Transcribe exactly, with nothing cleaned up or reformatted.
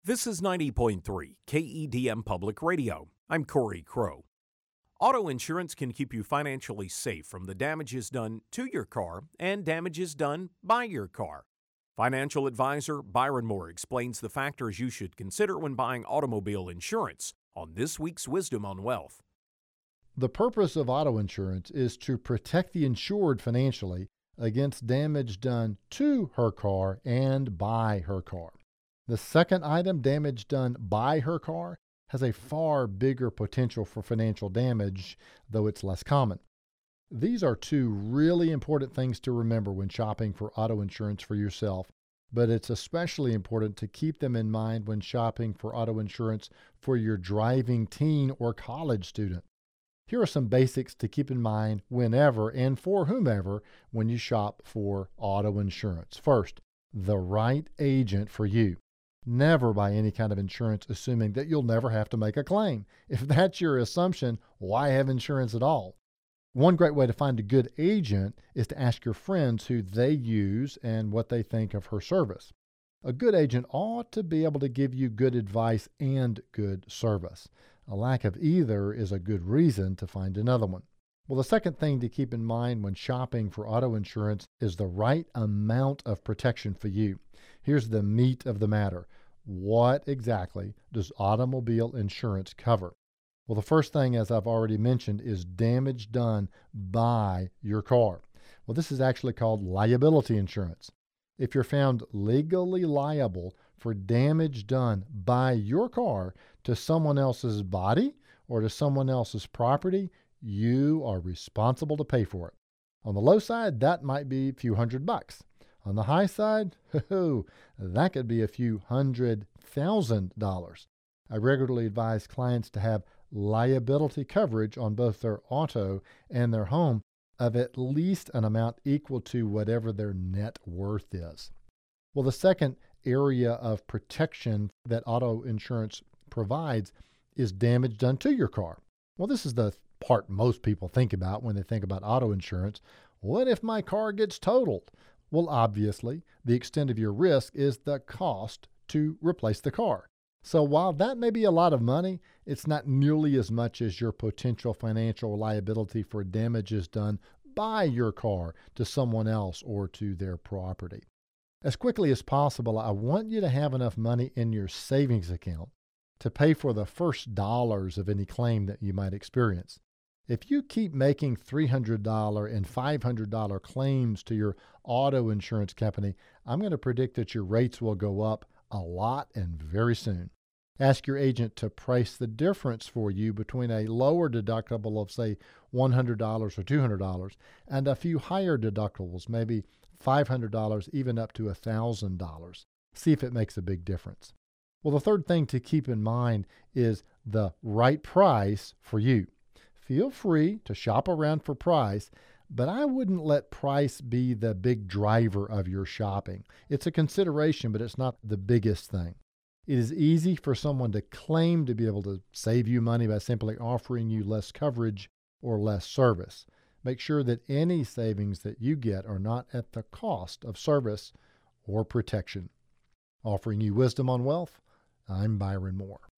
This is ninety point three K E D M Public Radio. I'm Corey Crow. Auto insurance can keep you financially safe from the damages done to your car and damages done by your car. Financial advisor Byron Moore explains the factors you should consider when buying automobile insurance on this week's Wisdom on Wealth. The purpose of auto insurance is to protect the insured financially against damage done to her car and by her car. The second item, damage done by her car, has a far bigger potential for financial damage, though it's less common. These are two really important things to remember when shopping for auto insurance for yourself, but it's especially important to keep them in mind when shopping for auto insurance for your driving teen or college student. Here are some basics to keep in mind whenever and for whomever when you shop for auto insurance. First, the right agent for you. Never buy any kind of insurance assuming that you'll never have to make a claim. If that's your assumption, why have insurance at all? One great way to find a good agent is to ask your friends who they use and what they think of her service. A good agent ought to be able to give you good advice and good service. A lack of either is a good reason to find another one. Well, the second thing to keep in mind when shopping for auto insurance is the right amount of protection for you. Here's the meat of the matter. What exactly does automobile insurance cover? Well, the first thing, as I've already mentioned, is damage done by your car. Well, this is actually called liability insurance. If you're found legally liable for damage done by your car to someone else's body or to someone else's property, you are responsible to pay for it. On the low side, that might be a few hundred bucks. On the high side, that could be a few hundred thousand dollars. I regularly advise clients to have liability coverage on both their auto and their home of at least an amount equal to whatever their net worth is. Well, the second area of protection that auto insurance provides is damage done to your car. Well, this is the part most people think about when they think about auto insurance. What if my car gets totaled? Well, obviously, the extent of your risk is the cost to replace the car. So while that may be a lot of money, it's not nearly as much as your potential financial liability for damages done by your car to someone else or to their property. As quickly as possible, I want you to have enough money in your savings account to pay for the first dollars of any claim that you might experience. If you keep making three hundred dollars and five hundred dollars claims to your auto insurance company, I'm going to predict that your rates will go up a lot and very soon. Ask your agent to price the difference for you between a lower deductible of, say, one hundred dollars or two hundred dollars and a few higher deductibles, maybe five hundred dollars, even up to one thousand dollars. See if it makes a big difference. Well, the third thing to keep in mind is the right price for you. Feel free to shop around for price, but I wouldn't let price be the big driver of your shopping. It's a consideration, but it's not the biggest thing. It is easy for someone to claim to be able to save you money by simply offering you less coverage or less service. Make sure that any savings that you get are not at the cost of service or protection. Offering you Wisdom on Wealth, I'm Byron Moore.